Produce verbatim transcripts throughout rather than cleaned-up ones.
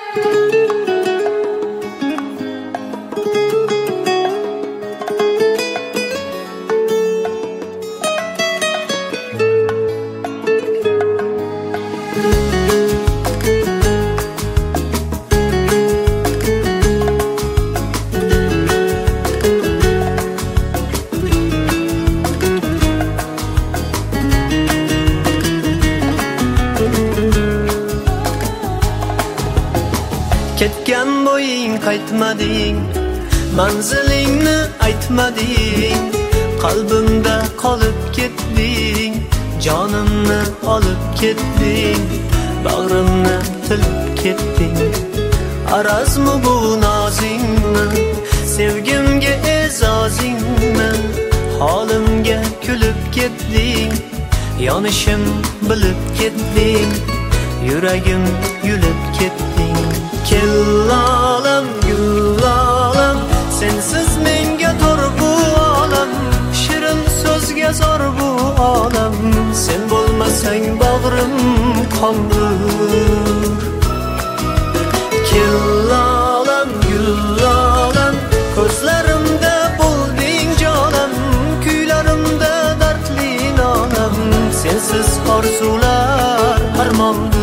Ketgan bo'ying qaytmading, manzilingni aytmading, qalbimda qolib ketding, jonimni olib ketding, bag'rimni tilib ketding. Arazmi bu nozingmi, sevgimga e'zozingmi, holimga kulib ketding, yonishim bilib ketding, yuragim yulib ketding. Kellalam, gullalam, sensiz menga tor bu olam, shirin so'zga zor bu olam, sen bo'lmasang bag'rim qondir. Kellalam, gullalam, ko'zlarimda bo'lding jonim, kuylarimda dardli nolam, sensiz orzular armondir.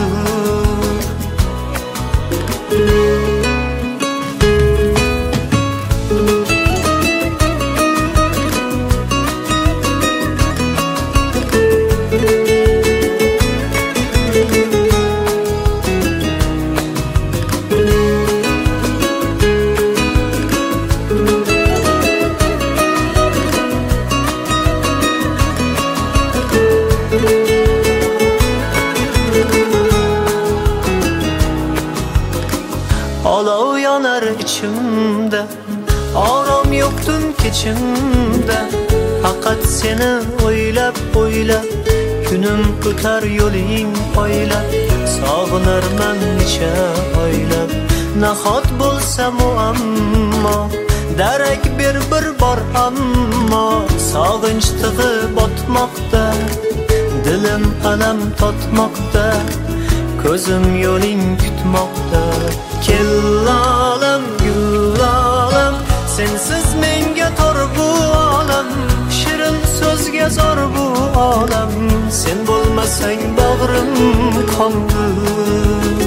Olov yonar ichimda, orom yo'qtun kechimda, faqat seni o'ylab o'ylab, kunim o'tar yo'ling poylab, sog'inarman necha oylab. Nahot bo'lsa muammo, darak ber bir bor ammo, sog'inch tig'i botmoqda, dilim alam totmoqda, ko'zim yo'ling kutmoqda. Kellalam, gullalam, sensiz menga tor bu olam, shirin so'zga zor bu olam, sen bo'lmasang bag'rim qondir.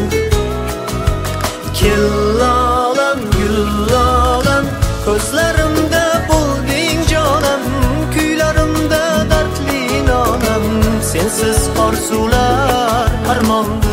Kellalam, gullalam, ko'zlarimda bo'lding jonim, kuylarimda dardli nolam, sensiz orzular armondir.